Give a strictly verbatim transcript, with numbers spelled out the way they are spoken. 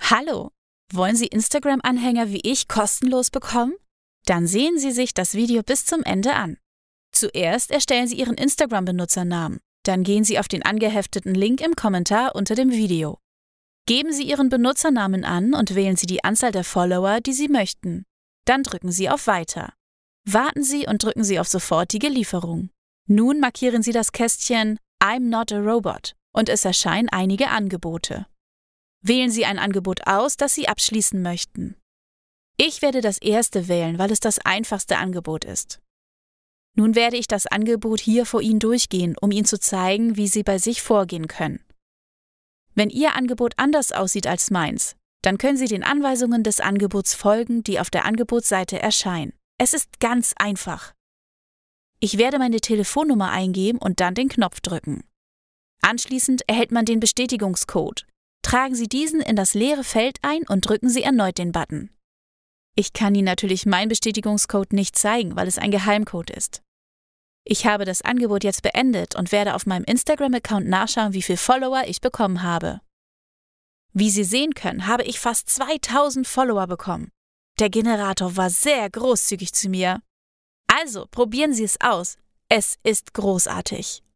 Hallo! Wollen Sie Instagram-Anhänger wie ich kostenlos bekommen? Dann sehen Sie sich das Video bis zum Ende an. Zuerst erstellen Sie Ihren Instagram-Benutzernamen. Dann gehen Sie auf den angehefteten Link im Kommentar unter dem Video. Geben Sie Ihren Benutzernamen an und wählen Sie die Anzahl der Follower, die Sie möchten. Dann drücken Sie auf Weiter. Warten Sie und drücken Sie auf sofortige Lieferung. Nun markieren Sie das Kästchen I'm not a robot und es erscheinen einige Angebote. Wählen Sie ein Angebot aus, das Sie abschließen möchten. Ich werde das erste wählen, weil es das einfachste Angebot ist. Nun werde ich das Angebot hier vor Ihnen durchgehen, um Ihnen zu zeigen, wie Sie bei sich vorgehen können. Wenn Ihr Angebot anders aussieht als meins, dann können Sie den Anweisungen des Angebots folgen, die auf der Angebotsseite erscheinen. Es ist ganz einfach. Ich werde meine Telefonnummer eingeben und dann den Knopf drücken. Anschließend erhält man den Bestätigungscode. Tragen Sie diesen in das leere Feld ein und drücken Sie erneut den Button. Ich kann Ihnen natürlich meinen Bestätigungscode nicht zeigen, weil es ein Geheimcode ist. Ich habe das Angebot jetzt beendet und werde auf meinem Instagram-Account nachschauen, wie viele Follower ich bekommen habe. Wie Sie sehen können, habe ich fast zweitausend Follower bekommen. Der Generator war sehr großzügig zu mir. Also, probieren Sie es aus. Es ist großartig.